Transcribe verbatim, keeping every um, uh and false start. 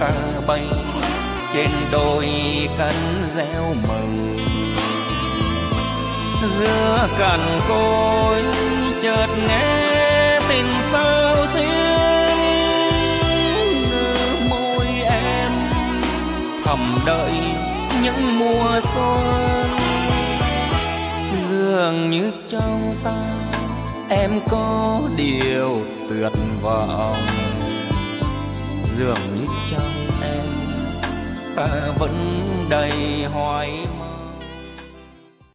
ca bay trên đôi cánh reo mừng. Giữa cằn cối chợt nghe tình sao xuyên, môi em thầm đợi những mùa xuân. Dường như trong ta em có điều tuyệt vọng, dường như trong em ta vẫn đầy hoài mong.